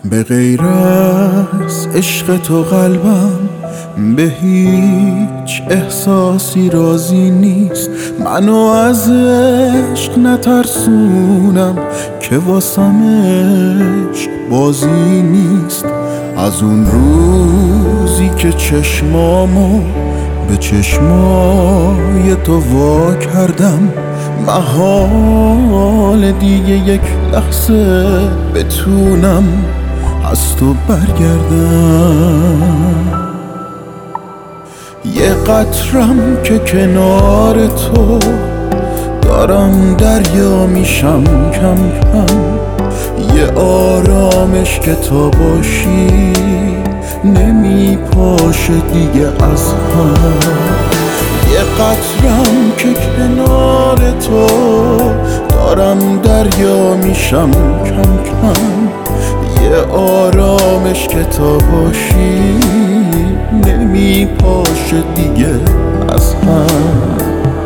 به غیر از عشق تو قلبم به هیچ احساسی راضی نیست. منو از عشق نترسونم که واسم عشق بازی نیست. از اون روزی که چشمامو به چشمای تو وا کردم، محال دیگه یک لحظه بتونم از تو برگردم. یه قطرم که کنار تو دارم دریا میشم کم کم. یه آرامش که تا باشی نمیپاشه دیگه از هم. یه قطرم که کنار تو دارم دریا میشم کم کم. یه آرامش که تا باشی نمیپاشه دیگه از هم.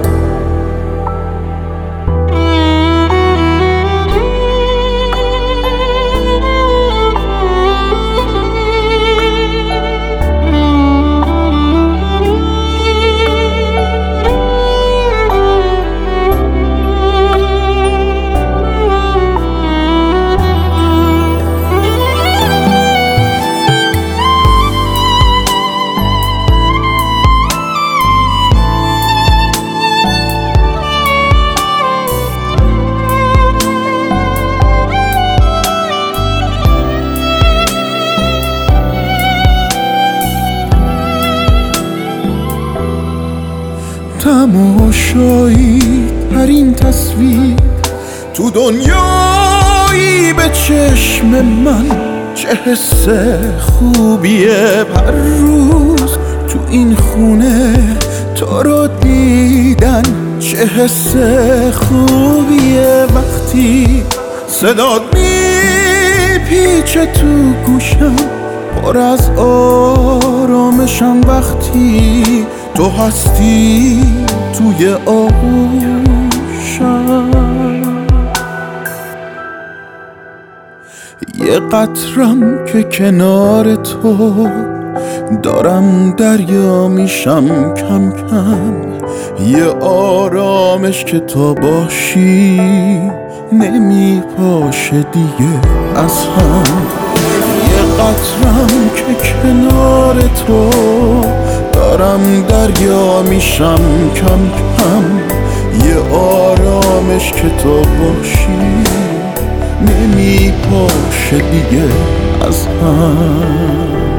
تماشایی ترین تصویر تو دنیایی به چشم من. چه حس خوبیه هر روز تو این خونه تو رو دیدن. چه حس خوبیه وقتی صدات میپیچه تو گوشم. پر از آرامشم وقتی تو هستی توی آغوشم. یه قطرم که کنار تو دارم دریا میشم کم کم. یه آرامش که تا باشی نمیپاشه دیگه از هم. یه قطرم که کنار تو دارم دریا میشم کم کم. یه آرامش که تو باشی نمیپاشه دیگه از هم.